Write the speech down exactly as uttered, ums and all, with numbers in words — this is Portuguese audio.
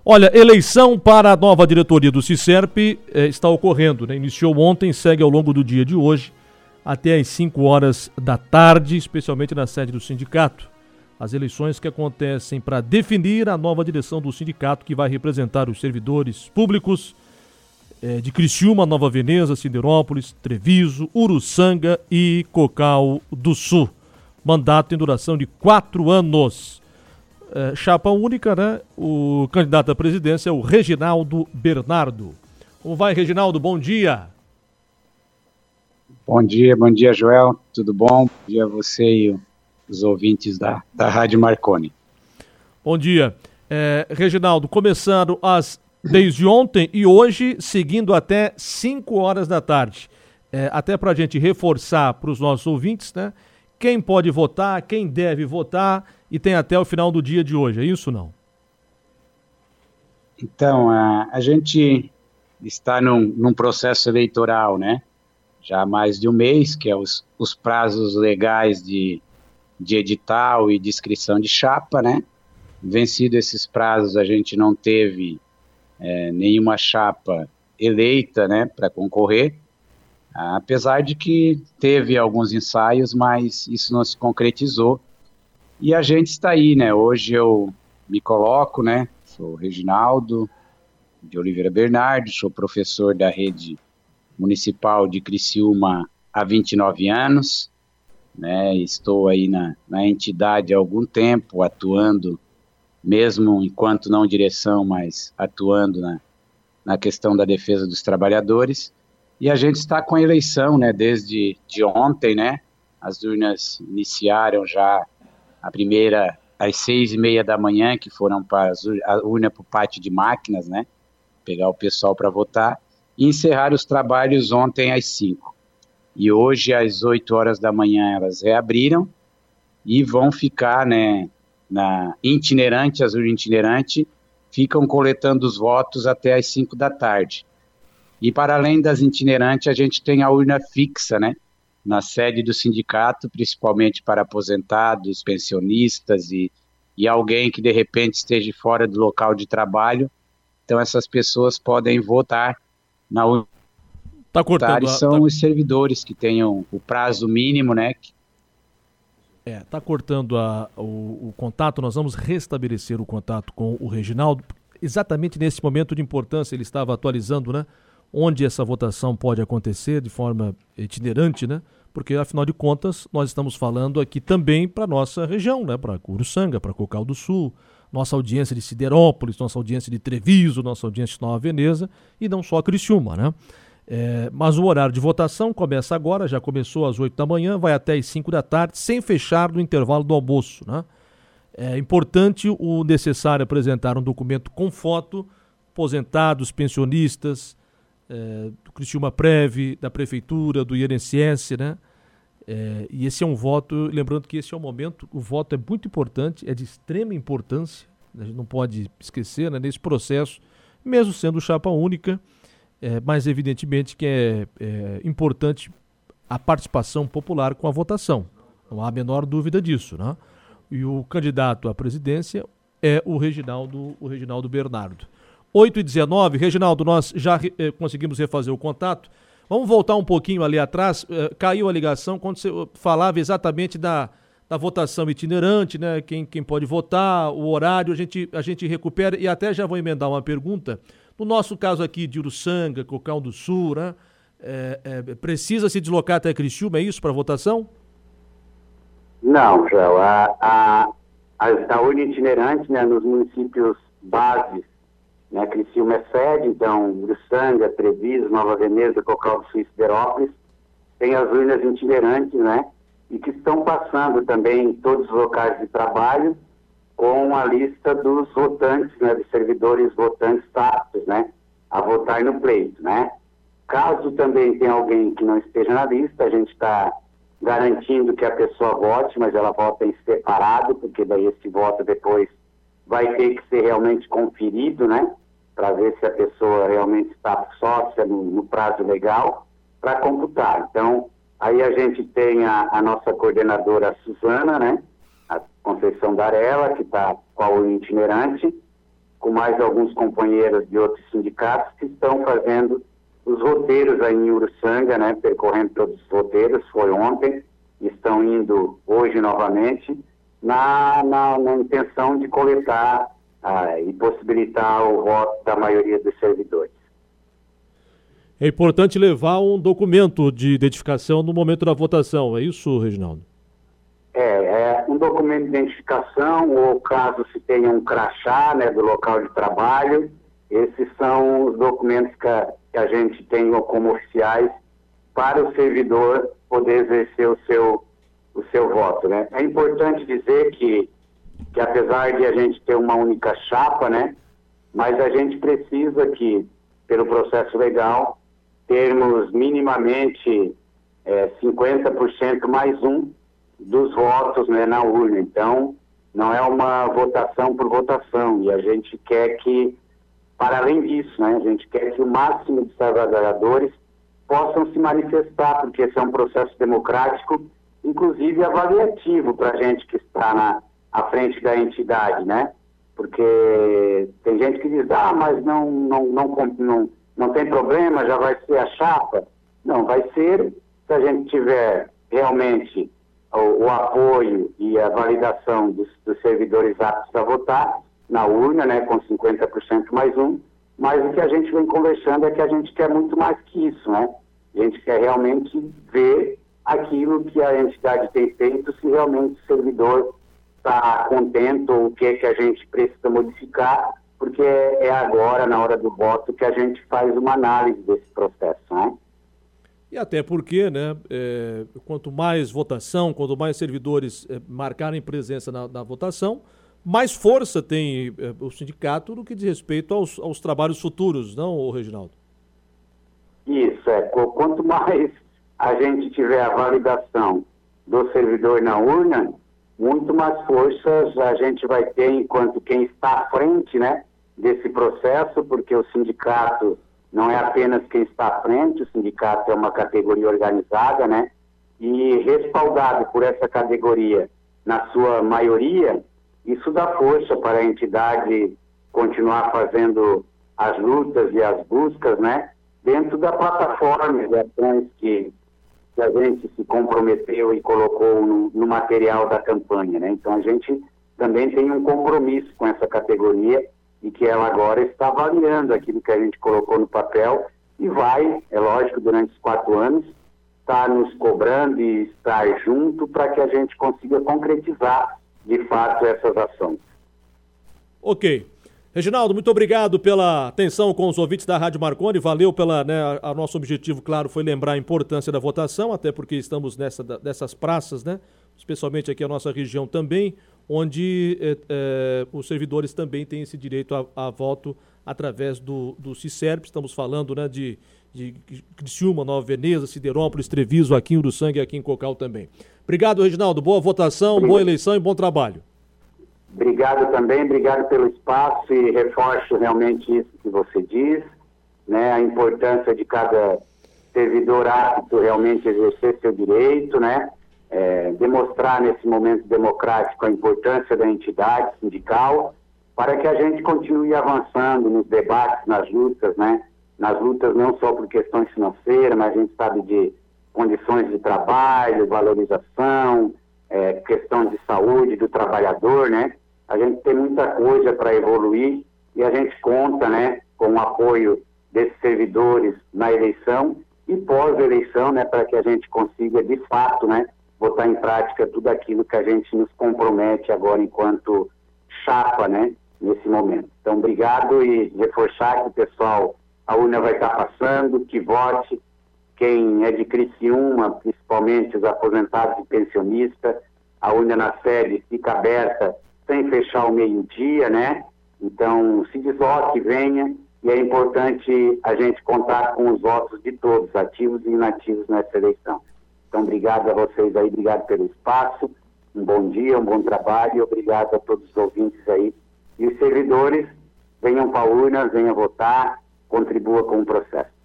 Olha, eleição para a nova diretoria do Cicerp eh, está ocorrendo, né? Iniciou ontem, segue ao longo do dia de hoje, até às cinco horas da tarde, especialmente na sede do sindicato. As eleições que acontecem para definir a nova direção do sindicato que vai representar os servidores públicos eh, de Criciúma, Nova Veneza, Siderópolis, Treviso, Uruçanga e Cocal do Sul. Mandato em duração de quatro anos. É, chapa única, né? O candidato à presidência é o Reginaldo Bernardo. Como vai, Reginaldo? Bom dia. Bom dia, bom dia, Joel. Tudo bom? Bom dia a você e os ouvintes da, da Rádio Marconi. Bom dia. É, Reginaldo, começando as, desde ontem e hoje, seguindo até cinco horas da tarde. É, até para a gente reforçar para os nossos ouvintes, né? Quem pode votar, quem deve votar, e tem até o final do dia de hoje, é isso ou não? Então, a, a gente está num, num processo eleitoral, né? Já há mais de um mês, que é os, os prazos legais de, de edital e de inscrição de chapa, né? Vencido esses prazos, a gente não teve é, nenhuma chapa eleita, né, para concorrer. Apesar de que teve alguns ensaios, mas isso não se concretizou. E a gente está aí, né? Hoje eu me coloco, né? Sou Reginaldo de Oliveira Bernardo, sou professor da rede municipal de Criciúma há vinte e nove anos, né? Estou aí na, na entidade há algum tempo, atuando, mesmo enquanto não direção, mas atuando na, na questão da defesa dos trabalhadores. E a gente está com a eleição, né, desde de ontem, né, as urnas iniciaram já a primeira às seis e meia da manhã, que foram para as, a urna para o pátio de máquinas, né, pegar o pessoal para votar, e encerraram os trabalhos ontem às cinco. E hoje às oito horas da manhã elas reabriram e vão ficar, né, na itinerante, as urnas itinerantes, ficam coletando os votos até às cinco da tarde. E para além das itinerantes, a gente tem a urna fixa, né, na sede do sindicato, principalmente para aposentados, pensionistas e, e alguém que de repente esteja fora do local de trabalho. Então essas pessoas podem votar na urna. Tá cortando. São tá... os servidores que tenham o prazo mínimo, né? É, tá cortando a, o, o contato. Nós vamos restabelecer o contato com o Reginaldo. Exatamente nesse momento de importância, ele estava atualizando, né? Onde essa votação pode acontecer de forma itinerante, né? Porque, afinal de contas, nós estamos falando aqui também para a nossa região, né? Para Uruçanga, para Cocal do Sul, nossa audiência de Siderópolis, nossa audiência de Treviso, nossa audiência de Nova Veneza e não só Criciúma, né? É, mas o horário de votação começa agora, já começou às oito da manhã, vai até às cinco da tarde, sem fechar no intervalo do almoço, né? É importante o necessário apresentar um documento com foto, aposentados, pensionistas, É, do Criciúma Prev, da Prefeitura, do I N S S, né? É, e esse é um voto, lembrando que esse é um momento, o voto é muito importante, é de extrema importância, a gente não pode esquecer, né, nesse processo, mesmo sendo chapa única, é, mas evidentemente que é, é importante a participação popular com a votação, não há a menor dúvida disso, né? E o candidato à presidência é o Reginaldo, o Reginaldo Bernardo. oito e dezenove, Reginaldo, nós já eh, conseguimos refazer o contato. Vamos voltar um pouquinho ali atrás. Eh, caiu a ligação quando você falava exatamente da, da votação itinerante, né? Quem, quem pode votar, o horário, a gente, a gente recupera. E até já vou emendar uma pergunta. No nosso caso aqui de Uruçanga, Cocal do Sul, né? Eh, eh, precisa se deslocar até Criciúma, é isso, para votação? Não, João. A, a, a, a urna itinerante, né, nos municípios bases, né, Criciúma é sede, então Uruçanga, Treviso, Nova Veneza, Cocal do Sul e Siderópolis, tem as urnas itinerantes, né, e que estão passando também em todos os locais de trabalho com a lista dos votantes, né, dos servidores votantes aptos, né, a votar no pleito, né. Caso também tenha alguém que não esteja na lista, a gente está garantindo que a pessoa vote, mas ela vota em separado, porque daí esse voto depois vai ter que ser realmente conferido, né, para ver se a pessoa realmente está sócia no, no prazo legal, para computar. Então, aí a gente tem a, a nossa coordenadora Suzana, né, a Conceição Darella, que está com a urna itinerante, com mais alguns companheiros de outros sindicatos que estão fazendo os roteiros aí em Uruçanga, né, percorrendo todos os roteiros, foi ontem, estão indo hoje novamente, na, na, na intenção de coletar ah, e possibilitar o voto da maioria dos servidores. É importante levar um documento de identificação no momento da votação, é isso, Reginaldo? É, é um documento de identificação, ou caso se tenha um crachá, né, do local de trabalho. Esses são os documentos que a, que a gente tem como oficiais para o servidor poder exercer o seu, o seu voto, né? É importante dizer que, que apesar de a gente ter uma única chapa, né, mas a gente precisa que, pelo processo legal, termos minimamente é, cinquenta por cento mais um dos votos, né, na urna. Então, não é uma votação por votação, e a gente quer que, para além disso, né, a gente quer que o máximo de trabalhadores possam se manifestar, porque esse é um processo democrático, inclusive avaliativo para a gente que está na à frente da entidade, né? Porque tem gente que diz, ah, mas não, não, não, não, não tem problema, já vai ser a chapa. Não, vai ser se a gente tiver realmente o, o apoio e a validação dos, dos servidores aptos a votar na urna, né, com cinquenta por cento mais um, mas o que a gente vem conversando é que a gente quer muito mais que isso, né? A gente quer realmente ver aquilo que a entidade tem feito, se realmente o servidor está contente ou o que é que a gente precisa modificar, porque é agora, na hora do voto, que a gente faz uma análise desse processo, né? E até porque, né, é, quanto mais votação, quanto mais servidores é, marcarem presença na, na votação, mais força tem é, o sindicato no que diz respeito aos, aos trabalhos futuros, não, Reginaldo? Isso, é. Quanto mais a gente tiver a validação do servidor na urna, muito mais forças a gente vai ter enquanto quem está à frente, né, desse processo, porque o sindicato não é apenas quem está à frente, o sindicato é uma categoria organizada, né? E respaldado por essa categoria, na sua maioria, isso dá força para a entidade continuar fazendo as lutas e as buscas, né? Dentro da plataforma de ações que, que a gente se comprometeu e colocou no, no material da campanha, né? Então a gente também tem um compromisso com essa categoria e que ela agora está avaliando aquilo que a gente colocou no papel e vai, é lógico, durante os quatro anos, estar nos cobrando e estar junto para que a gente consiga concretizar, de fato, essas ações. Ok. Reginaldo, muito obrigado pela atenção com os ouvintes da Rádio Marconi, valeu pela, né, a, a nosso objetivo, claro, foi lembrar a importância da votação, até porque estamos nessa, dessas praças, né, especialmente aqui a nossa região também, onde é, é, os servidores também têm esse direito a, a voto através do, do CICERP. Estamos falando, né, de, de Criciúma, Nova Veneza, Siderópolis, Treviso, aqui em Uruçanga e aqui em Cocal também. Obrigado, Reginaldo. Boa votação, obrigado. Boa eleição e bom trabalho. Obrigado também, obrigado pelo espaço e reforço realmente isso que você diz, né, a importância de cada servidor apto realmente exercer seu direito, né, É, demonstrar nesse momento democrático a importância da entidade sindical para que a gente continue avançando nos debates, nas lutas, né? Nas lutas não só por questões financeiras, mas a gente sabe de condições de trabalho, valorização, é, questão de saúde do trabalhador, né? A gente tem muita coisa para evoluir e a gente conta, né, com o apoio desses servidores na eleição e pós-eleição, né, para que a gente consiga de fato, né, botar em prática tudo aquilo que a gente nos compromete agora enquanto chapa, né, nesse momento. Então, obrigado e reforçar que o pessoal, a urna vai estar passando, que vote, quem é de Criciúma, principalmente os aposentados e pensionistas, a urna na sede fica aberta sem fechar o meio-dia, né, então se desloque, venha, e é importante a gente contar com os votos de todos, ativos e inativos nessa eleição. Então, obrigado a vocês aí, obrigado pelo espaço, um bom dia, um bom trabalho e obrigado a todos os ouvintes aí. E os servidores, venham para a urna, venham votar, contribua com o processo.